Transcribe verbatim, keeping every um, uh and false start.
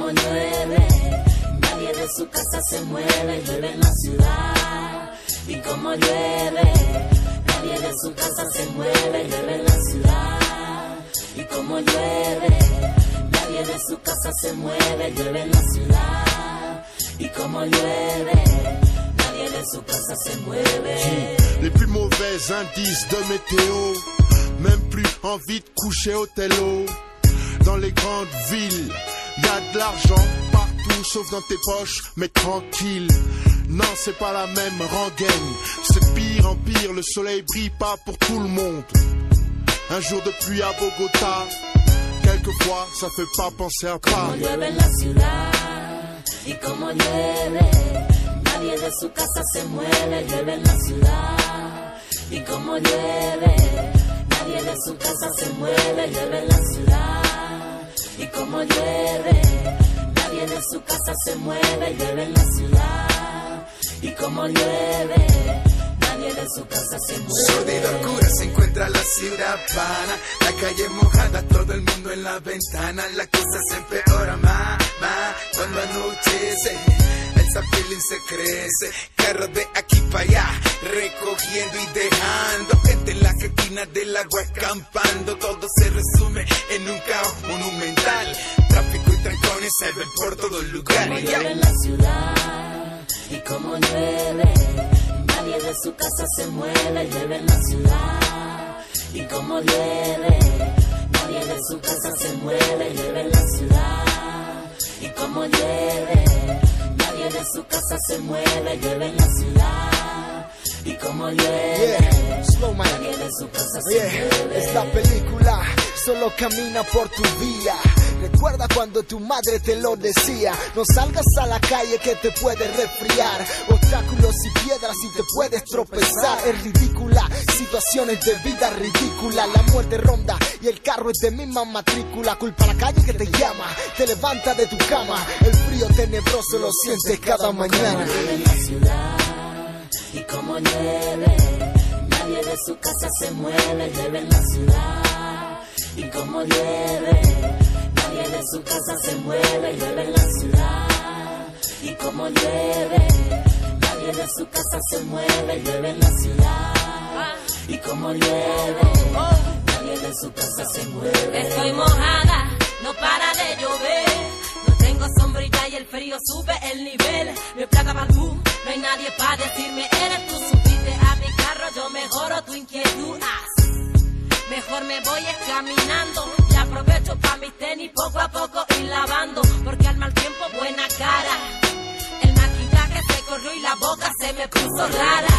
como llueve, nadie de su casa se mueve, llueve en la ciudad. Y como llueve, nadie de su casa se mueve, llueve en la ciudad. Y como llueve, nadie de su casa se mueve, llueve en la ciudad. Y como llueve, nadie de su casa se mueve. Les plus mauvais indices de météo, même plus envie de coucher au télo. Dans les grandes villes, y a de l'argent partout sauf dans tes poches, mais tranquille. Non, c'est pas la même rengaine. C'est pire en pire, le soleil brille pas pour tout le monde. Un jour de pluie à Bogota, quelquefois ça fait pas penser à pas. Como llueve en la ciudad, y como llueve, nadie de su casa se mueve, llueve en la ciudad. Y como llueve, nadie de su casa se mueve, llueve en la ciudad. Y como llueve, nadie de su casa se mueve, llueve en la ciudad. Y como llueve, nadie de su casa se mueve. Sordida oscura se encuentra la ciudad vana, la calle mojada, todo el mundo en la ventana. La cosa se empeora más, más cuando anochece. El zapilín se crece, carros de aquí para allá, recogiendo y dejando gente en las esquinas del agua escampando. Todo se resume en un caos monumental, tráfico y trancones se ven por todos lugares. Como llueve en la ciudad, y como llueve, nadie de su casa se mueve, llueve en la ciudad. Y como llueve, nadie de su casa se mueve, llueve en la ciudad. Y como llueve, nadie de su casa se mueve, llueve en la ciudad. Y como llueve, yeah, slow man. Nadie de su casa se yeah, mueve. esta película solo camina por tu vía. Recuerda cuando tu madre te lo decía, no salgas a la calle que te puedes resfriar. Obstáculos y piedras y te puedes tropezar. Es ridícula, situaciones de vida ridícula. La muerte ronda y el carro es de misma matrícula. Culpa la calle que te llama, te levanta de tu cama. El frío tenebroso lo sientes cada mañana. Como llueve en la ciudad, y como llueve, nadie de su casa se mueve, llueve en la ciudad. Y como llueve, nadie de su casa se mueve, llueve en la ciudad. Y como llueve, nadie de su casa se mueve, llueve en la ciudad. Y como llueve, nadie de su casa se mueve. Estoy mojada, no para de llover. No tengo sombrilla y el frío sube el nivel. Me placa Malú, no hay nadie para decirme eres tú. Subiste a mi carro, yo mejoro tu inquietud. Ah, mejor me voy es caminando y aprovecho pa' mis tenis poco a poco ir lavando, porque al mal tiempo buena cara. El maquillaje se corrió y la boca se me puso rara.